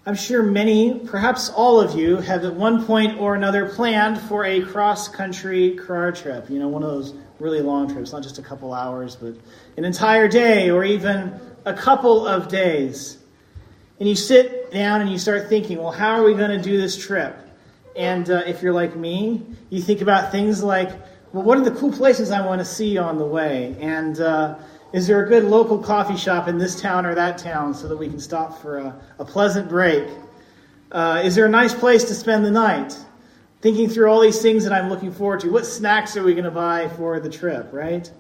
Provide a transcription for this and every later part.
I'm sure many, perhaps all of you, have at one point or another planned for a cross-country car trip. You know, one of those really long trips, not just a couple hours, but an entire day or even a couple of days. And you sit down and you start thinking, well, how are we going to do this trip? And if you're like me, you think about things like, well, what are the cool places I want to see on the way? And is there a good local coffee shop in this town or that town so that we can stop for a pleasant break? Is there a nice place to spend the night? Thinking through all these things that I'm looking forward to. What snacks are we going to buy for the trip, right?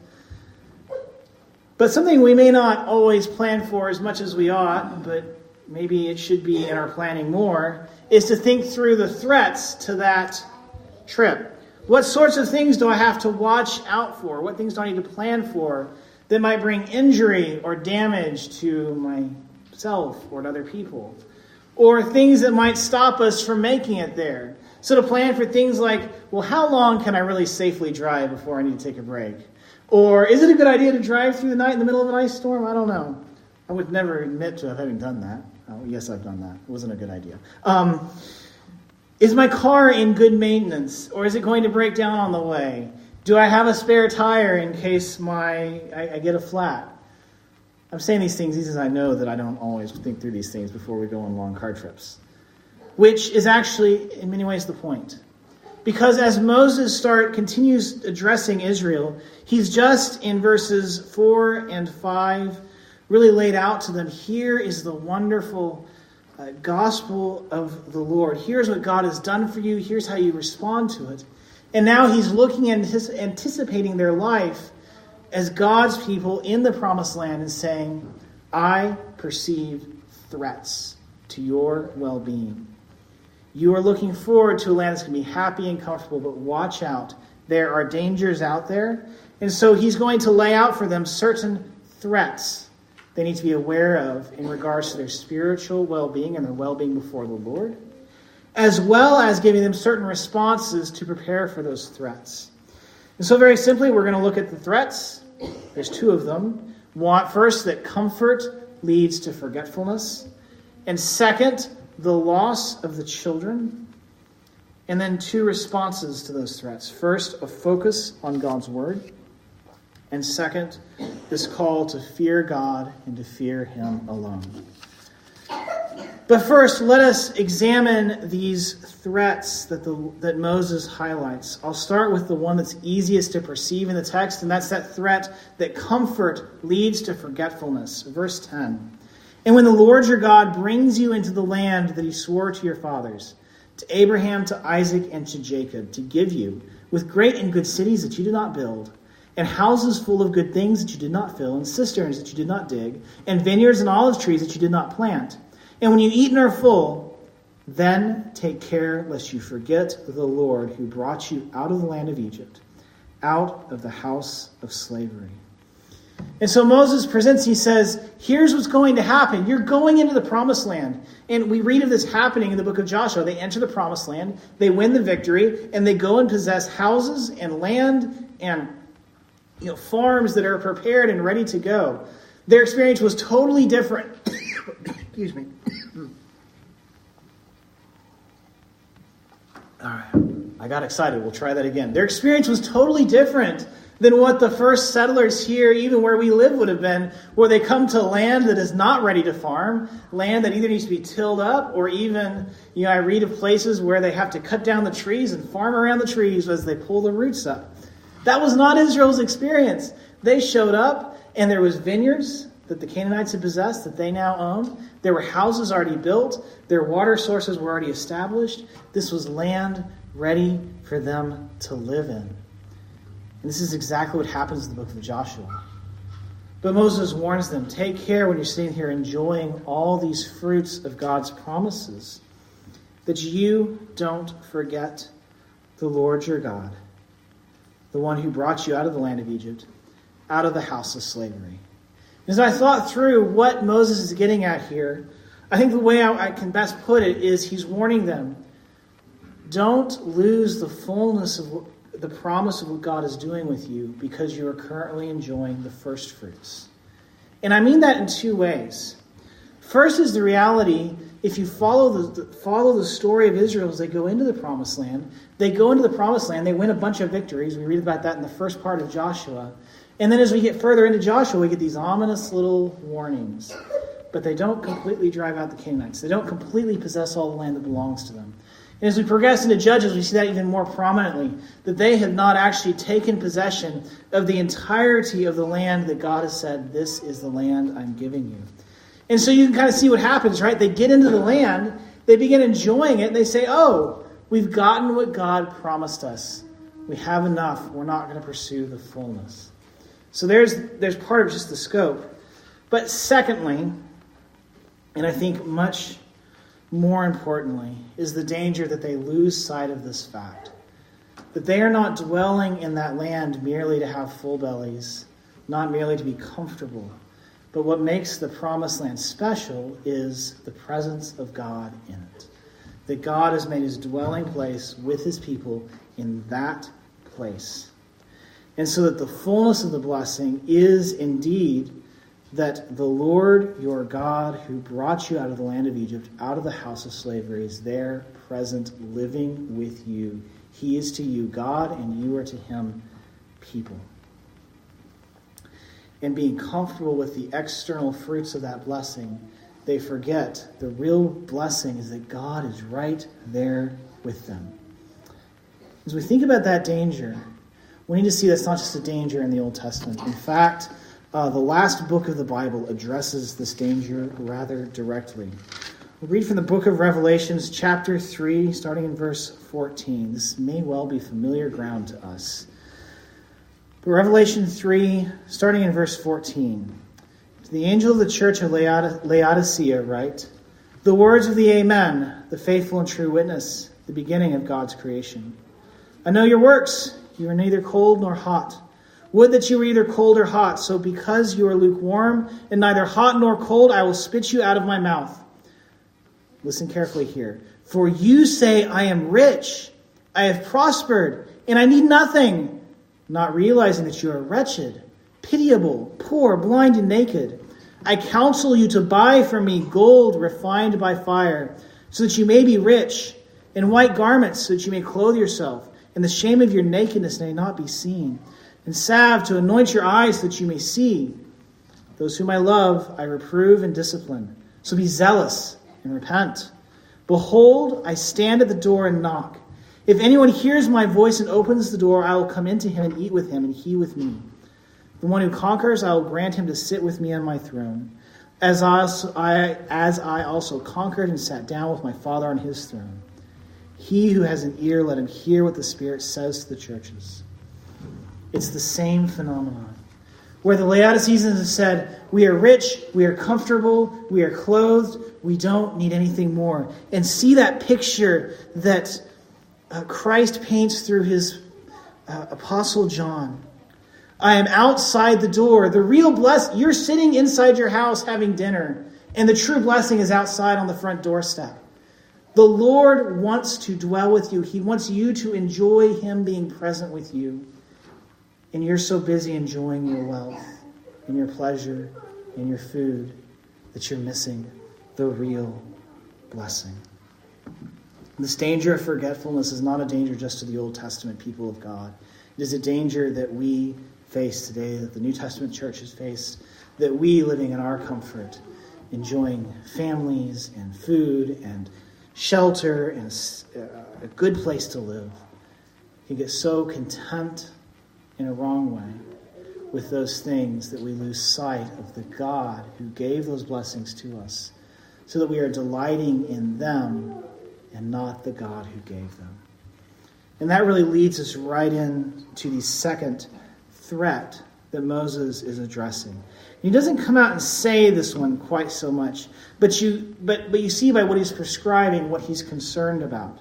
But something we may not always plan for as much as we ought, but maybe it should be in our planning more, is to think through the threats to that trip. What sorts of things do I have to watch out for? What things do I need to plan for that might bring injury or damage to myself or to other people? Or things that might stop us from making it there. So to plan for things like, well, how long can I really safely drive before I need to take a break? Or is it a good idea to drive through the night in the middle of an ice storm? I don't know. I would never admit to having done that. Oh, yes, I've done that. It wasn't a good idea. Is my car in good maintenance? Or is it going to break down on the way? Do I have a spare tire in case I get a flat? I'm saying these things as I know that I don't always think through these things before we go on long car trips. Which is actually, in many ways, the point. Because as Moses continues addressing Israel, he's just in verses 4 and 5 really laid out to them, here is the wonderful gospel of the Lord. Here's what God has done for you. Here's how you respond to it. And now he's looking and anticipating their life as God's people in the promised land and saying, I perceive threats to your well-being. You are looking forward to a land that's going to be happy and comfortable, but watch out. There are dangers out there. And so he's going to lay out for them certain threats they need to be aware of in regards to their spiritual well-being and their well-being before the Lord, as well as giving them certain responses to prepare for those threats. And so very simply, we're going to look at the threats. There's two of them. First, that comfort leads to forgetfulness. And second, the loss of the children. And then two responses to those threats. First, a focus on God's word. And second, this call to fear God and to fear him alone. But first, let us examine these threats that Moses highlights. I'll start with the one that's easiest to perceive in the text, and that's that threat that comfort leads to forgetfulness. Verse 10. And when the Lord your God brings you into the land that he swore to your fathers, to Abraham, to Isaac, and to Jacob, to give you, with great and good cities that you did not build, and houses full of good things that you did not fill, and cisterns that you did not dig, and vineyards and olive trees that you did not plant. And when you eat and are full, then take care lest you forget the Lord who brought you out of the land of Egypt, out of the house of slavery. And so Moses presents, he says, here's what's going to happen. You're going into the promised land. And we read of this happening in the book of Joshua. They enter the promised land, they win the victory, and they go and possess houses and land and farms that are prepared and ready to go. Their experience was totally different. Excuse me. All right, I got excited. We'll try that again. Their experience was totally different than what the first settlers here, even where we live, would have been, where they come to land that is not ready to farm, land that either needs to be tilled up, or even, I read of places where they have to cut down the trees and farm around the trees as they pull the roots up. That was not Israel's experience. They showed up, and there was vineyards that the Canaanites had possessed that they now own. There were houses already built. Their water sources were already established. This was land ready for them to live in. And this is exactly what happens in the book of Joshua. But Moses warns them, take care when you're sitting here enjoying all these fruits of God's promises, that you don't forget the Lord your God, the one who brought you out of the land of Egypt, out of the house of slavery. As I thought through what Moses is getting at here, I think the way I can best put it is he's warning them, don't lose the fullness of the promise of what God is doing with you because you are currently enjoying the first fruits. And I mean that in two ways. First is the reality if you follow the story of Israel as they go into the promised land, they win a bunch of victories. We read about that in the first part of Joshua. And then as we get further into Joshua, we get these ominous little warnings. But they don't completely drive out the Canaanites. They don't completely possess all the land that belongs to them. And as we progress into Judges, we see that even more prominently, that they have not actually taken possession of the entirety of the land that God has said, this is the land I'm giving you. And so you can kind of see what happens, right? They get into the land, they begin enjoying it, and they say, oh, we've gotten what God promised us. We have enough. We're not going to pursue the fullness. So there's part of just the scope. But secondly, and I think much more importantly, is the danger that they lose sight of this fact. That they are not dwelling in that land merely to have full bellies, not merely to be comfortable. But what makes the promised land special is the presence of God in it. That God has made his dwelling place with his people in that place. And so that the fullness of the blessing is indeed that the Lord your God who brought you out of the land of Egypt, out of the house of slavery, is there, present, living with you. He is to you God, and you are to him people. And being comfortable with the external fruits of that blessing, they forget the real blessing is that God is right there with them. As we think about that danger, we need to see that's not just a danger in the Old Testament. In fact, the last book of the Bible addresses this danger rather directly. We'll read from the book of Revelations, chapter 3, starting in verse 14. This may well be familiar ground to us. But Revelation 3, starting in verse 14. To the angel of the church of Laodicea write, the words of the Amen, the faithful and true witness, the beginning of God's creation. I know your works. You are neither cold nor hot. Would that you were either cold or hot. So because you are lukewarm and neither hot nor cold, I will spit you out of my mouth. Listen carefully here. For you say, I am rich, I have prospered, and I need nothing, not realizing that you are wretched, pitiable, poor, blind, and naked. I counsel you to buy from me gold refined by fire, so that you may be rich, and white garments, so that you may clothe yourself, and the shame of your nakedness may not be seen, and salve to anoint your eyes so that you may see. Those whom I love, I reprove and discipline. So be zealous and repent. Behold, I stand at the door and knock. If anyone hears my voice and opens the door, I will come into him and eat with him, and he with me. The one who conquers, I will grant him to sit with me on my throne, as I also conquered and sat down with my Father on his throne. He who has an ear, let him hear what the Spirit says to the churches. It's the same phenomenon. Where the Laodiceans have said, we are rich, we are comfortable, we are clothed, we don't need anything more. And see that picture that Christ paints through his apostle John. I am outside the door. The real blessing, you're sitting inside your house having dinner, and the true blessing is outside on the front doorstep. The Lord wants to dwell with you. He wants you to enjoy him being present with you. And you're so busy enjoying your wealth and your pleasure and your food that you're missing the real blessing. This danger of forgetfulness is not a danger just to the Old Testament people of God. It is a danger that we face today, that the New Testament church has faced, that we, living in our comfort, enjoying families and food and shelter and a good place to live, can get so content in a wrong way with those things that we lose sight of the God who gave those blessings to us, so that we are delighting in them and not the God who gave them. And that really leads us right into the second threat that Moses is addressing. He doesn't come out and say this one quite so much, but you see by what he's prescribing what he's concerned about.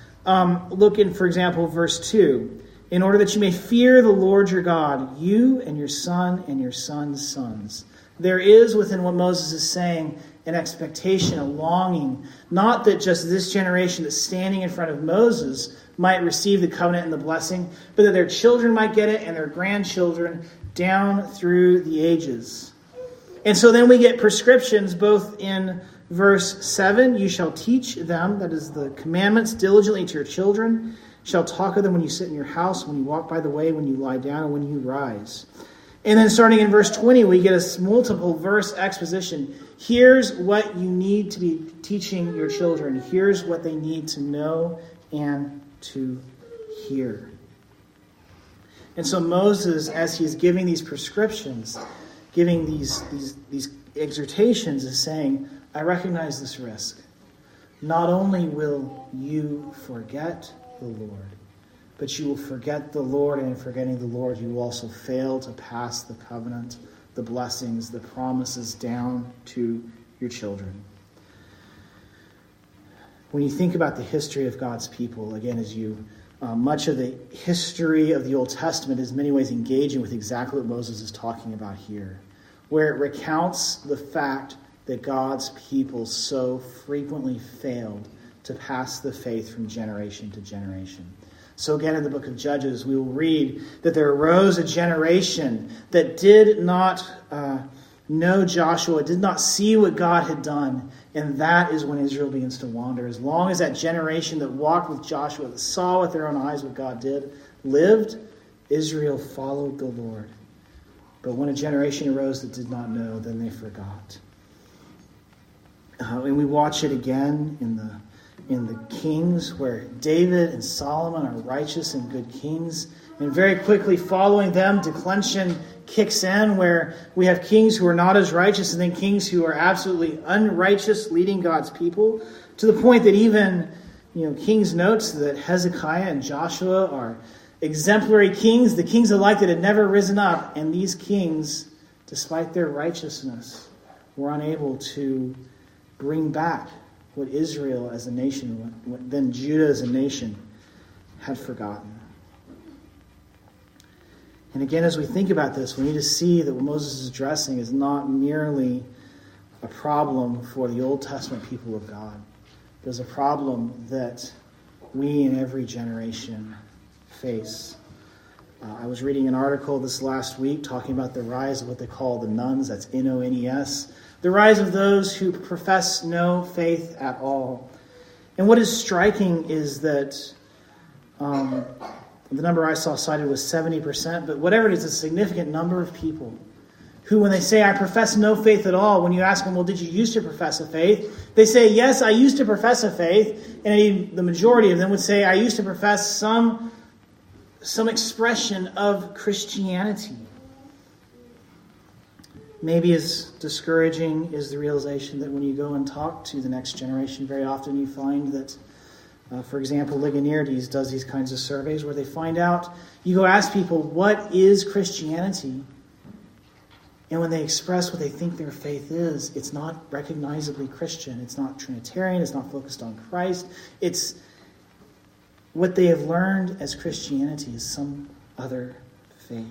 Look in, for example, verse 2. In order that you may fear the Lord your God, you and your son and your son's sons. There is within what Moses is saying an expectation, a longing, not that just this generation that's standing in front of Moses might receive the covenant and the blessing, but that their children might get it and their grandchildren down through the ages. And so then we get prescriptions both in verse 7, you shall teach them, that is the commandments, diligently to your children. Shall talk of them when you sit in your house, when you walk by the way, when you lie down, and when you rise. And then starting in verse 20, we get a multiple verse exposition. Here's what you need to be teaching your children. Here's what they need to know and to hear. And so Moses, as he's giving these prescriptions, giving these exhortations, is saying, I recognize this risk. Not only will you forget the Lord, but you will forget the Lord, and in forgetting the Lord, you will also fail to pass the covenant, the blessings, the promises down to your children. When you think about the history of God's people, again, much of the history of the Old Testament is in many ways engaging with exactly what Moses is talking about here, where it recounts the fact that God's people so frequently failed to pass the faith from generation to generation. So again, in the book of Judges, we will read that there arose a generation that did not know Joshua, did not see what God had done, and that is when Israel begins to wander. As long as that generation that walked with Joshua, that saw with their own eyes what God did, lived, Israel followed the Lord. But when a generation arose that did not know, then they forgot. And we watch it again in the Kings, where David and Solomon are righteous and good kings. And very quickly following them, declension kicks in, where we have kings who are not as righteous and then kings who are absolutely unrighteous, leading God's people, to the point that even Kings notes that Hezekiah and Joshua are exemplary kings, the kings alike that had never risen up. And these kings, despite their righteousness, were unable to bring back what Israel as a nation, then Judah as a nation, had forgotten. And again, as we think about this, we need to see that what Moses is addressing is not merely a problem for the Old Testament people of God. There's a problem that we in every generation face. I was reading an article this last week talking about the rise of what they call the nones, that's N-O-N-E-S, the rise of those who profess no faith at all. And what is striking is that the number I saw cited was 70%, but whatever it is, a significant number of people who, when they say, I profess no faith at all, when you ask them, well, did you used to profess a faith? They say, yes, I used to profess a faith. And the majority of them would say, I used to profess some expression of Christianity. Maybe as discouraging is the realization that when you go and talk to the next generation, very often you find that, for example, Ligonier does these kinds of surveys where they find out, you go ask people, what is Christianity? And when they express what they think their faith is, it's not recognizably Christian. It's not Trinitarian. It's not focused on Christ. It's what they have learned as Christianity is some other faith.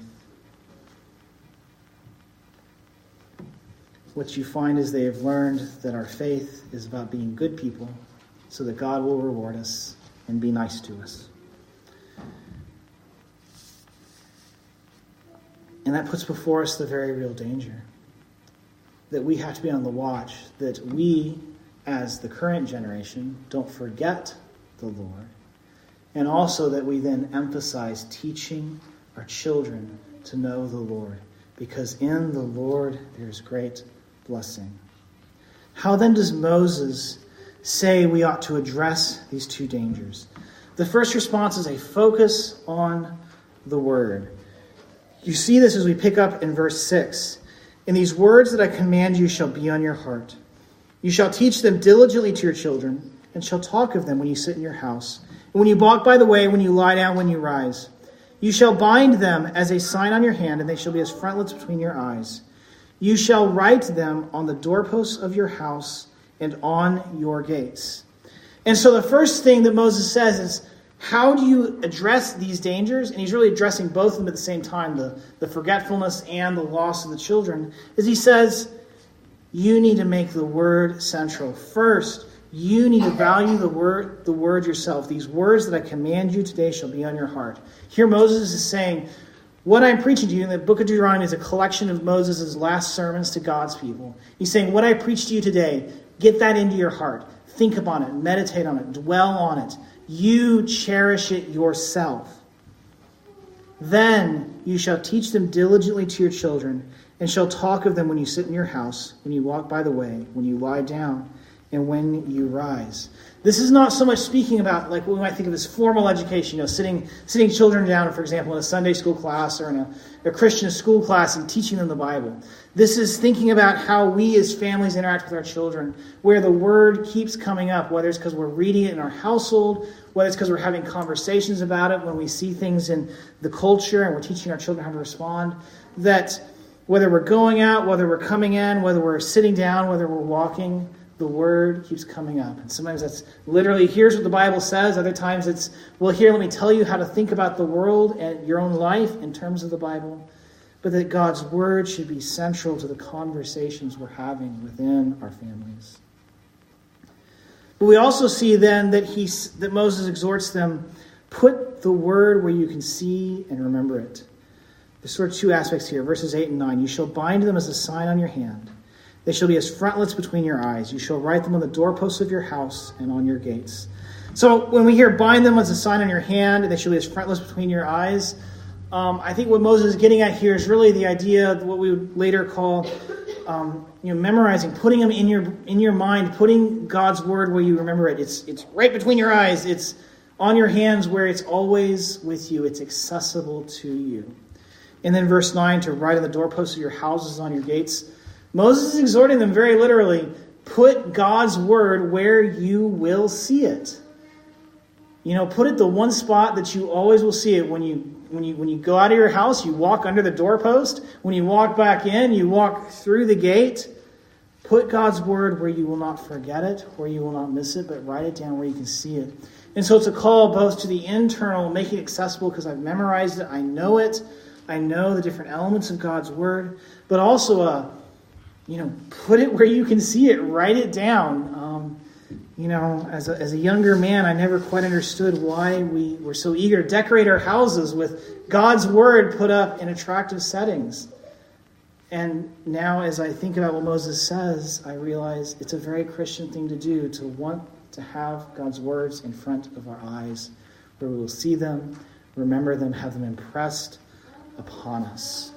What you find is they have learned that our faith is about being good people so that God will reward us and be nice to us. And that puts before us the very real danger that we have to be on the watch, that we, as the current generation, don't forget the Lord, and also that we then emphasize teaching our children to know the Lord, because in the Lord there's great blessing. How then does Moses say we ought to address these two dangers? The first response is a focus on the word. You see this as we pick up in verse 6. And these words that I command you shall be on your heart. You shall teach them diligently to your children, and shall talk of them when you sit in your house, and when you walk by the way, when you lie down, when you rise. You shall bind them as a sign on your hand, and they shall be as frontlets between your eyes. You shall write them on the doorposts of your house and on your gates. And so the first thing that Moses says is, how do you address these dangers? And he's really addressing both of them at the same time, the forgetfulness and the loss of the children. As he says, you need to make the word central. First, you need to value the word yourself. These words that I command you today shall be on your heart. Here Moses is saying, what I'm preaching to you in the book of Deuteronomy is a collection of Moses' last sermons to God's people. He's saying, what I preach to you today, Get that into your heart. Think upon it. Meditate on it. Dwell on it. You cherish it yourself. Then you shall teach them diligently to your children, and shall talk of them when you sit in your house, when you walk by the way, when you lie down, and when you rise. This is not so much speaking about like what we might think of as formal education, sitting children down, for example, in a Sunday school class or in a Christian school class and teaching them the Bible. This is thinking about how we as families interact with our children, where the word keeps coming up, whether it's because we're reading it in our household, whether it's because we're having conversations about it when we see things in the culture and we're teaching our children how to respond, that whether we're going out, whether we're coming in, whether we're sitting down, whether we're walking, the word keeps coming up. And sometimes that's literally, here's what the Bible says. Other times it's, well, here, let me tell you how to think about the world and your own life in terms of the Bible. But that God's word should be central to the conversations we're having within our families. But we also see then that Moses exhorts them, put the word where you can see and remember it. There's sort of two aspects here, verses 8 and 9. You shall bind them as a sign on your hand. They shall be as frontlets between your eyes. You shall write them on the doorposts of your house and on your gates. So when we hear bind them as a sign on your hand, and they shall be as frontlets between your eyes, I think what Moses is getting at here is really the idea of what we would later call memorizing, putting them in your mind, putting God's word where you remember it. It's right between your eyes. It's on your hands where it's always with you. It's accessible to you. And then verse 9, to write on the doorposts of your houses, on your gates. Moses is exhorting them very literally, put God's word where you will see it. Put it the one spot that you always will see it. When you go out of your house, you walk under the doorpost. When you walk back in, you walk through the gate. Put God's word where you will not forget it, where you will not miss it, but write it down where you can see it. And so it's a call both to the internal, making it accessible because I've memorized it, I know it, I know the different elements of God's word, but also put it where you can see it, write it down. As a younger man, I never quite understood why we were so eager to decorate our houses with God's word put up in attractive settings. And now as I think about what Moses says, I realize it's a very Christian thing to do, to want to have God's words in front of our eyes, where we will see them, remember them, have them impressed upon us.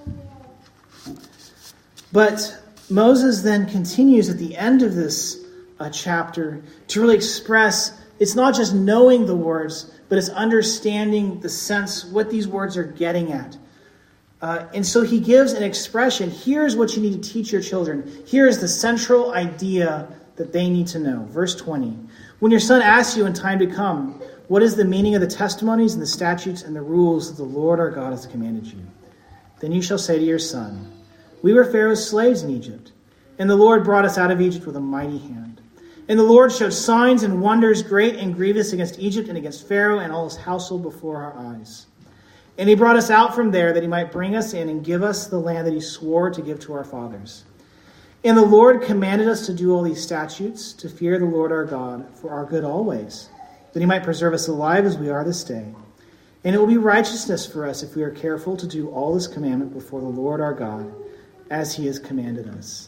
But Moses then continues at the end of this chapter to really express, it's not just knowing the words, but it's understanding the sense, what these words are getting at. And so he gives an expression. Here's what you need to teach your children. Here is the central idea that they need to know. Verse 20. When your son asks you in time to come, what is the meaning of the testimonies and the statutes and the rules that the Lord our God has commanded you? Then you shall say to your son, we were Pharaoh's slaves in Egypt, and the Lord brought us out of Egypt with a mighty hand. And the Lord showed signs and wonders great and grievous against Egypt and against Pharaoh and all his household before our eyes. And he brought us out from there that he might bring us in and give us the land that he swore to give to our fathers. And the Lord commanded us to do all these statutes, to fear the Lord our God for our good always, that he might preserve us alive as we are this day. And it will be righteousness for us if we are careful to do all this commandment before the Lord our God, as he has commanded us.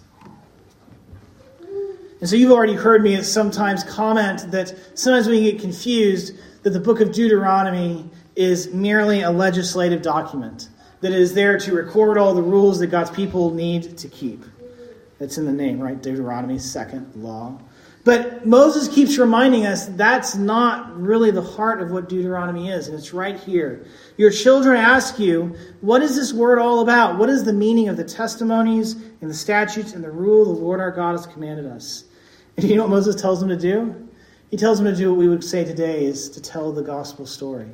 And so you've already heard me sometimes comment that sometimes we get confused that the book of Deuteronomy is merely a legislative document that is there to record all the rules that God's people need to keep. That's in the name, right? Deuteronomy, second law. But Moses keeps reminding us that's not really the heart of what Deuteronomy is. And it's right here. Your children ask you, what is this word all about? What is the meaning of the testimonies and the statutes and the rule the Lord our God has commanded us? And you know what Moses tells them to do? He tells them to do what we would say today is to tell the gospel story.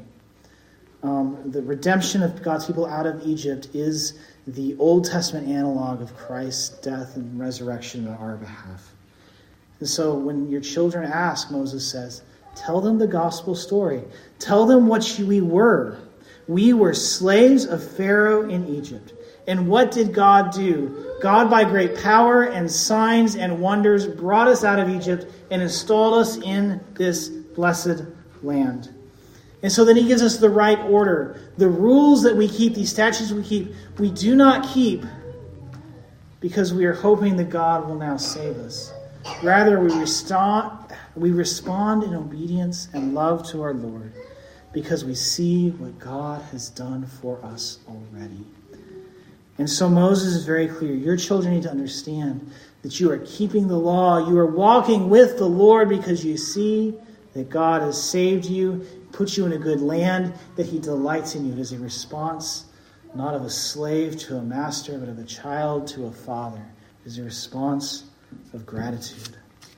The redemption of God's people out of Egypt is the Old Testament analog of Christ's death and resurrection on our behalf. And so when your children ask, Moses says, tell them the gospel story. Tell them what we were. We were slaves of Pharaoh in Egypt. And what did God do? God, by great power and signs and wonders, brought us out of Egypt and installed us in this blessed land. And so then he gives us the right order. The rules that we keep, these statutes we keep, we do not keep because we are hoping that God will now save us. Rather, we respond in obedience and love to our Lord because we see what God has done for us already. And so Moses is very clear. Your children need to understand that you are keeping the law. You are walking with the Lord because you see that God has saved you, put you in a good land, that he delights in you. It is a response not of a slave to a master, but of a child to a father. It is a response of gratitude.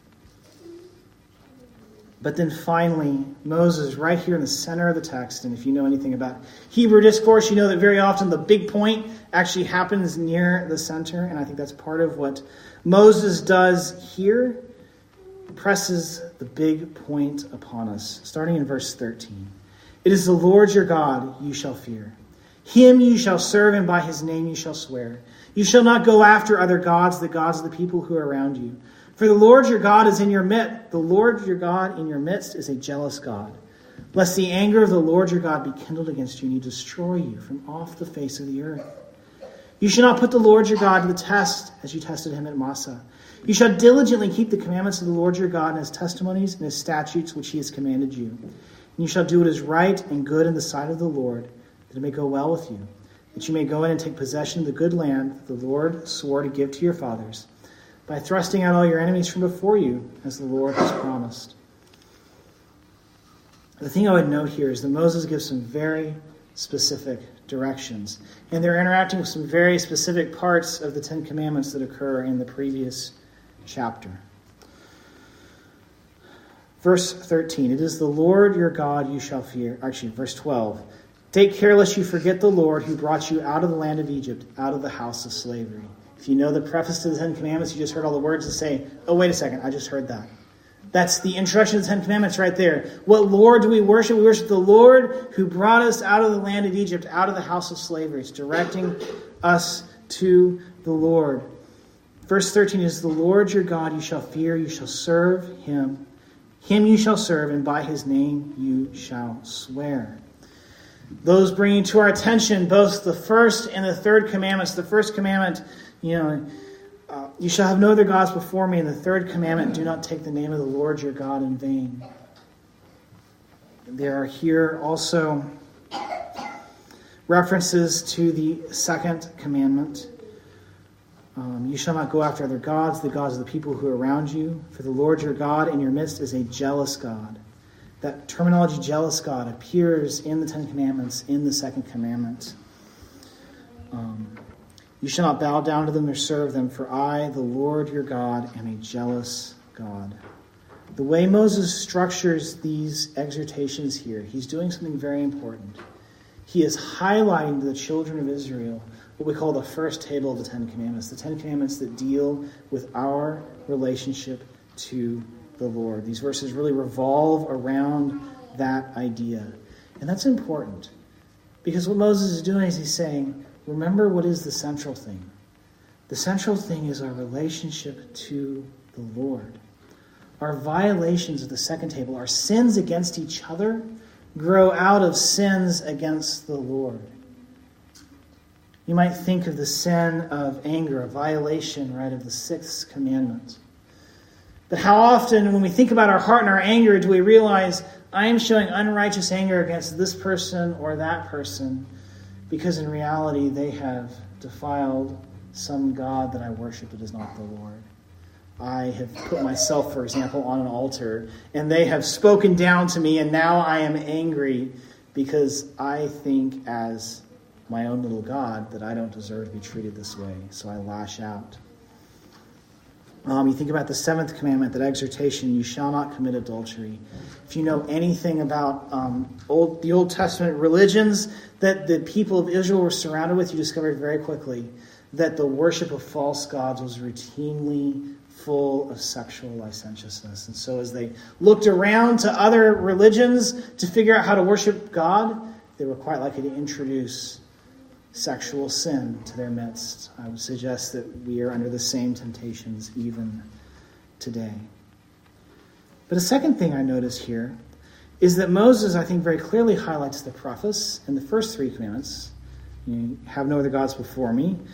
But then finally, Moses, right here in the center of the text, and if you know anything about Hebrew discourse, you know that very often the big point actually happens near the center, and I think that's part of what Moses does here. Presses the big point upon us, starting in verse 13. It is the Lord your God you shall fear. Him you shall serve, and by his name you shall swear. You shall not go after other gods, the gods of the people who are around you. For the Lord your God is in your midst. The Lord your God in your midst is a jealous God. Lest the anger of the Lord your God be kindled against you, and he destroy you from off the face of the earth. You shall not put the Lord your God to the test, as you tested him at Massah. You shall diligently keep the commandments of the Lord your God and his testimonies and his statutes which he has commanded you. And you shall do what is right and good in the sight of the Lord, that it may go well with you, that you may go in and take possession of the good land that the Lord swore to give to your fathers, by thrusting out all your enemies from before you, as the Lord has promised. The thing I would note here is that Moses gives some very specific directions, and they're interacting with some very specific parts of the Ten Commandments that occur in the previous chapter. Verse 13, it is the Lord your God you shall fear. Actually, verse 12, take care lest you forget the Lord who brought you out of the land of Egypt, out of the house of slavery. If you know the preface to the Ten Commandments, you just heard all the words that say, oh, wait a second, I just heard that. That's the introduction to the Ten Commandments right there. What Lord do we worship? We worship the Lord who brought us out of the land of Egypt, out of the house of slavery. It's directing us to the Lord. Verse 13 is the Lord your God you shall fear, you shall serve him. Him you shall serve, and by his name you shall swear. Those bringing to our attention both the first and the third commandments. The first commandment, you shall have no other gods before me. And the third commandment, do not take the name of the Lord your God in vain. There are here also references to the second commandment. You shall not go after other gods, the gods of the people who are around you. For the Lord your God in your midst is a jealous God. That terminology, jealous God, appears in the Ten Commandments, in the second commandment. You shall not bow down to them or serve them, for I, the Lord your God, am a jealous God. The way Moses structures these exhortations here, he's doing something very important. He is highlighting to the children of Israel what we call the first table of the Ten Commandments, the Ten Commandments that deal with our relationship to the Lord. These verses really revolve around that idea. And that's important, because what Moses is doing is he's saying, remember what is the central thing. The central thing is our relationship to the Lord. Our violations of the second table, our sins against each other, grow out of sins against the Lord. You might think of the sin of anger, a violation, right, of the sixth commandment. But how often when we think about our heart and our anger do we realize I am showing unrighteous anger against this person or that person because in reality they have defiled some God that I worship that is not the Lord. I have put myself, for example, on an altar and they have spoken down to me and now I am angry because I think as my own little God that I don't deserve to be treated this way. So I lash out. You think about the seventh commandment, that exhortation, you shall not commit adultery. If you know anything about the Old Testament religions that the people of Israel were surrounded with, you discovered very quickly that the worship of false gods was routinely full of sexual licentiousness. And so as they looked around to other religions to figure out how to worship God, they were quite likely to introduce sexual sin to their midst. I would suggest that we are under the same temptations even today. But a second thing I notice here is that Moses, I think, very clearly highlights the preface in the first three commandments. You have no other gods before me.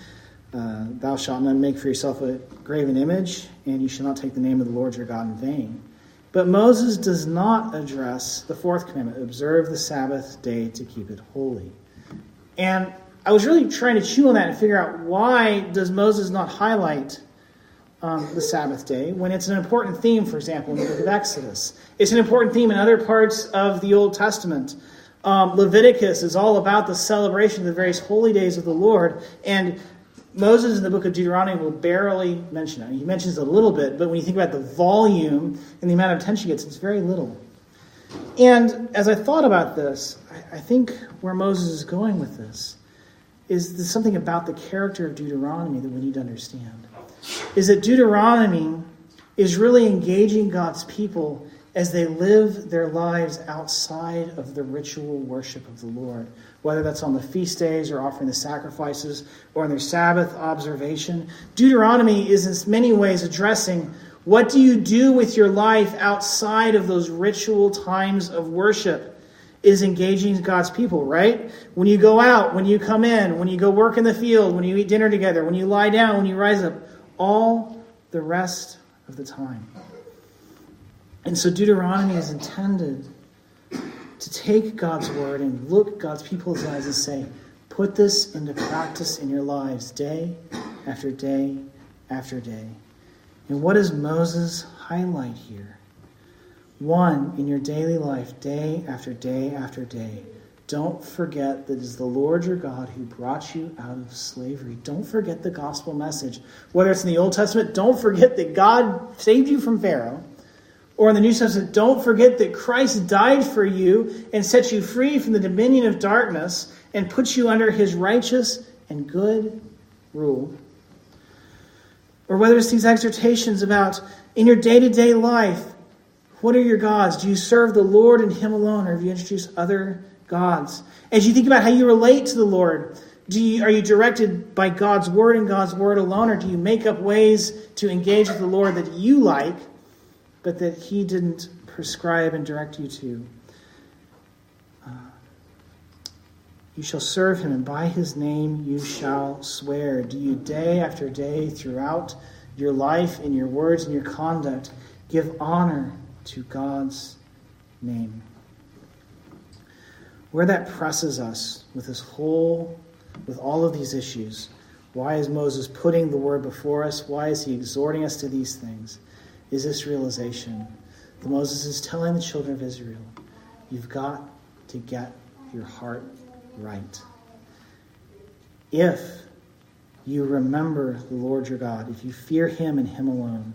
Thou shalt not make for yourself a graven image, and you shall not take the name of the Lord your God in vain. But Moses does not address the fourth commandment, observe the Sabbath day to keep it holy. And I was really trying to chew on that and figure out, why does Moses not highlight the Sabbath day when it's an important theme, for example, in the book of Exodus? It's an important theme in other parts of the Old Testament. Leviticus is all about the celebration of the various holy days of the Lord, and Moses in the book of Deuteronomy will barely mention it. He mentions it a little bit, but when you think about the volume and the amount of attention he gets, it's very little. And as I thought about this, I think where Moses is going with this is there's something about the character of Deuteronomy that we need to understand. Is that Deuteronomy is really engaging God's people as they live their lives outside of the ritual worship of the Lord, whether that's on the feast days or offering the sacrifices or in their Sabbath observation. Deuteronomy is in many ways addressing, what do you do with your life outside of those ritual times of worship? Is engaging God's people, right? When you go out, when you come in, when you go work in the field, when you eat dinner together, when you lie down, when you rise up, all the rest of the time. And so Deuteronomy is intended to take God's word and look God's people's eyes and say, put this into practice in your lives day after day after day. And what does Moses highlight here? One, in your daily life, day after day after day, don't forget that it is the Lord your God who brought you out of slavery. Don't forget the gospel message. Whether it's in the Old Testament, don't forget that God saved you from Pharaoh. Or in the New Testament, don't forget that Christ died for you and set you free from the dominion of darkness and put you under his righteous and good rule. Or whether it's these exhortations about in your day-to-day life, what are your gods? Do you serve the Lord and him alone, or have you introduced other gods? As you think about how you relate to the Lord, are you directed by God's word and God's word alone, or do you make up ways to engage with the Lord that you like, but that he didn't prescribe and direct you to? You shall serve him, and by his name you shall swear. Do you day after day throughout your life, in your words and your conduct, give honor to God's name? Where that presses us with all of these issues, why is Moses putting the word before us? Why is he exhorting us to these things? Is this realization that Moses is telling the children of Israel, you've got to get your heart right. If you remember the Lord your God, if you fear him and him alone,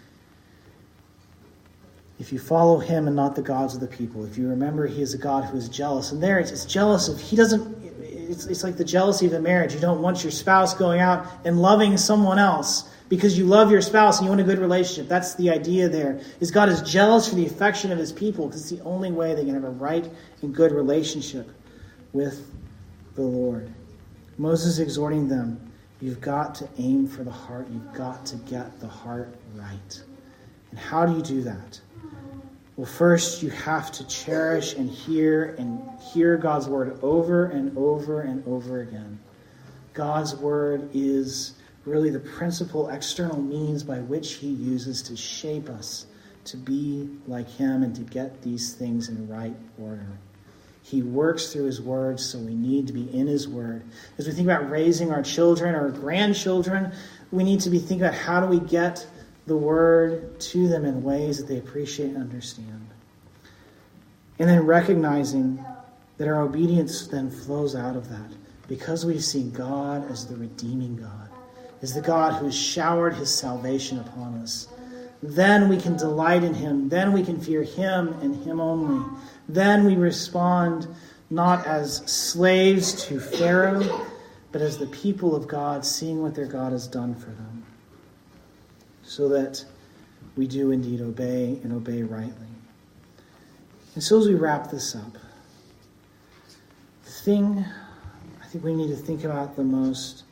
if you follow him and not the gods of the people, if you remember he is a God who is jealous, and there it's jealous of, it's like the jealousy of a marriage. You don't want your spouse going out and loving someone else because you love your spouse and you want a good relationship. That's the idea there, is God is jealous for the affection of his people because it's the only way they can have a right and good relationship with the Lord. Moses is exhorting them, you've got to aim for the heart. You've got to get the heart right. And how do you do that? Well, first you have to cherish and hear God's word over and over and over again. God's word is really the principal external means by which he uses to shape us to be like him and to get these things in right order. He works through his word, so we need to be in his word. As we think about raising our children or grandchildren, we need to be thinking about how do we get the word to them in ways that they appreciate and understand. And then recognizing that our obedience then flows out of that because we've seen God as the redeeming God, as the God who has showered his salvation upon us. Then we can delight in him. Then we can fear him and him only. Then we respond not as slaves to Pharaoh, but as the people of God, seeing what their God has done for them, so that we do indeed obey and obey rightly. And so as we wrap this up, the thing I think we need to think about the most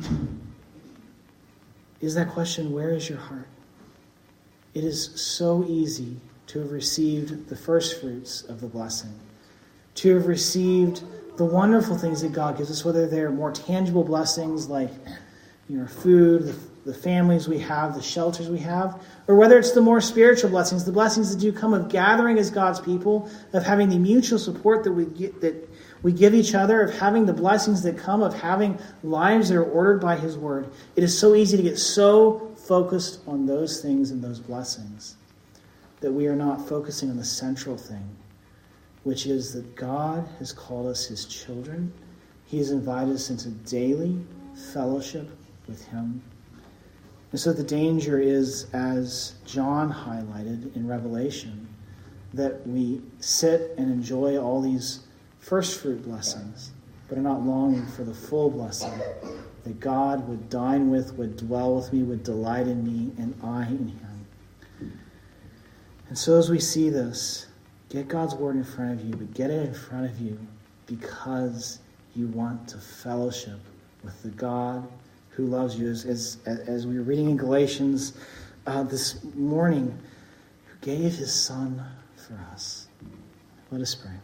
is that question, where is your heart? It is so easy to have received the first fruits of the blessing, to have received the wonderful things that God gives us, whether they're more tangible blessings like our food, the families we have, the shelters we have, or whether it's the more spiritual blessings, the blessings that do come of gathering as God's people, of having the mutual support that we give each other, of having the blessings that come of having lives that are ordered by His Word. It is so easy to get so focused on those things and those blessings that we are not focusing on the central thing, which is that God has called us His children. He has invited us into daily fellowship with Him. And so the danger is, as John highlighted in Revelation, that we sit and enjoy all these first fruit blessings, but are not longing for the full blessing, that God would dine with, would dwell with me, would delight in me, and I in Him. And so as we see this, get God's Word in front of you, but get it in front of you because you want to fellowship with the God who loves you. As we were reading in Galatians this morning, who gave His Son for us. Let us pray.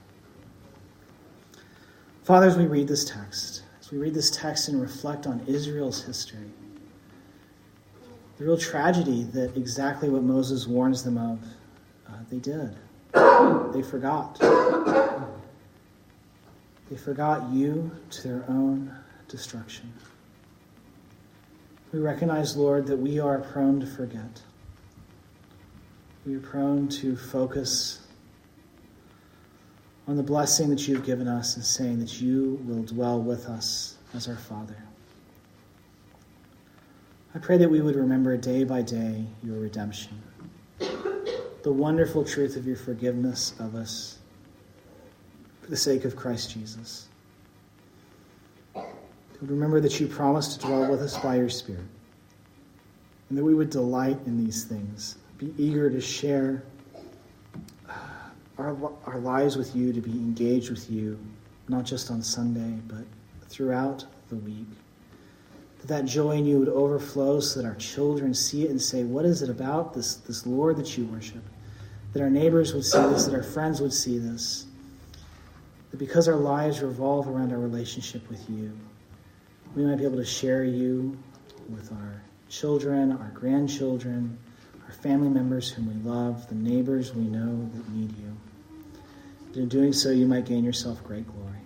Father, as we read this text, and reflect on Israel's history, the real tragedy that exactly what Moses warns them of, they did. They forgot. They forgot you to their own destruction. We recognize, Lord, that we are prone to forget. We are prone to focus on the blessing that you have given us and saying that you will dwell with us as our Father. I pray that we would remember day by day your redemption, the wonderful truth of your forgiveness of us for the sake of Christ Jesus. We would remember that you promised to dwell with us by your Spirit, and that we would delight in these things, be eager to share our lives with you, to be engaged with you, not just on Sunday, but throughout the week. That joy in you would overflow so that our children see it and say, what is it about this Lord that you worship? That our neighbors would see this, that our friends would see this. That because our lives revolve around our relationship with you, we might be able to share you with our children, our grandchildren, our family members whom we love, the neighbors we know that need you. And in doing so, you might gain yourself great glory.